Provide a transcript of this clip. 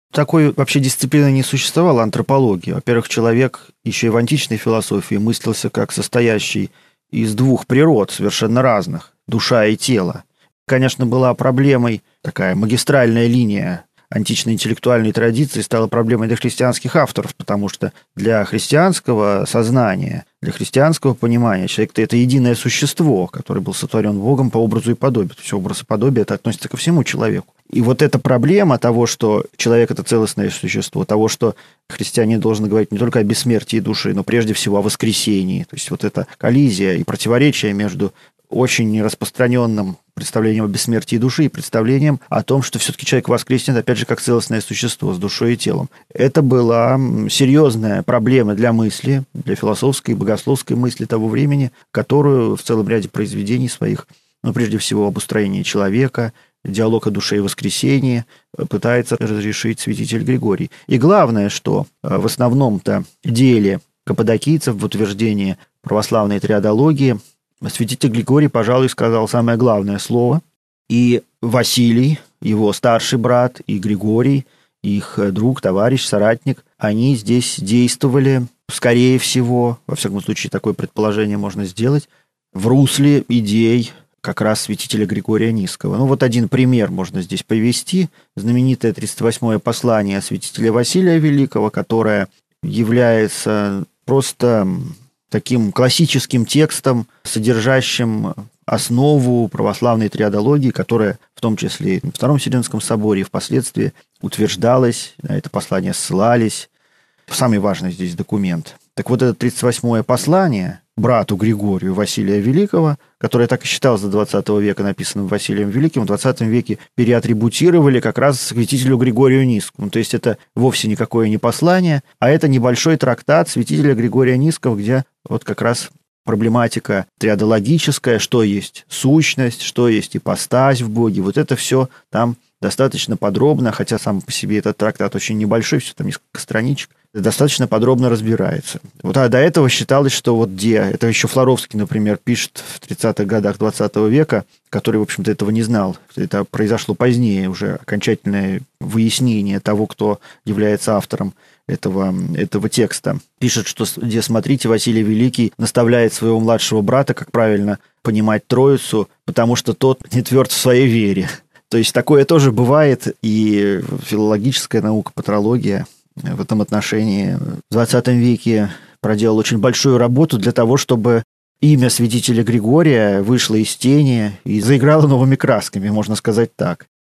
Такой вообще дисциплины не существовало, антропологии. Во-первых, человек еще и в античной философии мыслился как состоящий из двух природ совершенно разных – душа и тело. Конечно, была проблемой такая магистральная линия античной интеллектуальной традиции стала проблемой для христианских авторов, потому что для христианского сознания, для христианского понимания человек-то это единое существо, которое был сотворен Богом по образу и подобию. То есть образ и подобие это относится ко всему человеку. И вот эта проблема того, что человек – это целостное существо, того, что христианин должен говорить не только о бессмертии души, но прежде всего о воскресении. То есть вот эта коллизия и противоречие между очень распространенным представлением о бессмертии души и представлением о том, что все-таки человек воскреснет, опять же, как целостное существо с душой и телом. Это была серьезная проблема для мысли, для философской и богословской мысли того времени, которую в целом ряде произведений своих, прежде всего об устроении человека, диалог о душе и воскресении, пытается разрешить святитель Григорий. И главное, что в основном-то деле каппадокийцев в утверждении православной триадологии святитель Григорий, пожалуй, сказал самое главное слово. И Василий, его старший брат, и Григорий, их друг, товарищ, соратник, они здесь действовали, скорее всего, во всяком случае, такое предположение можно сделать, в русле идей как раз святителя Григория Нисского. Вот один пример можно здесь привести. Знаменитое 38-е послание святителя Василия Великого, которое является просто таким классическим текстом, содержащим основу православной триадологии, которая в том числе и в Втором Вселенском соборе и впоследствии утверждалась, на это послание ссылались. Самый важный здесь документ. Так вот, это 38-е послание брату Григорию Василия Великого, которое так и считалось до 20 века написанным Василием Великим, в 20 веке переатрибутировали как раз святителю Григорию Нисскому. То есть это вовсе никакое не послание, а это небольшой трактат святителя Григория Нисского, где вот как раз проблематика триадологическая, что есть сущность, что есть ипостась в Боге. Вот это все там достаточно подробно, хотя сам по себе этот трактат очень небольшой, все там несколько страничек, достаточно подробно разбирается. А до этого считалось, что это еще Флоровский, например, пишет в 30-х годах 20 века, который, в общем-то, этого не знал. Это произошло позднее, уже окончательное выяснение того, кто является автором этого текста. Пишет, что, где, смотрите, Василий Великий наставляет своего младшего брата, как правильно понимать Троицу, потому что тот не тверд в своей вере. То есть такое тоже бывает, и филологическая наука, патрология в этом отношении в 20 веке проделал очень большую работу для того, чтобы имя святителя Григория вышло из тени и заиграло новыми красками, можно сказать так.